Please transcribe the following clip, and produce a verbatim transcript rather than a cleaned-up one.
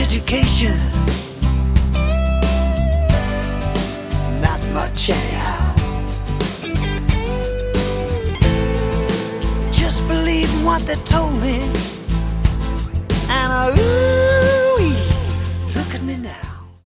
education? Not much anyhow. Just believing what they told me, and I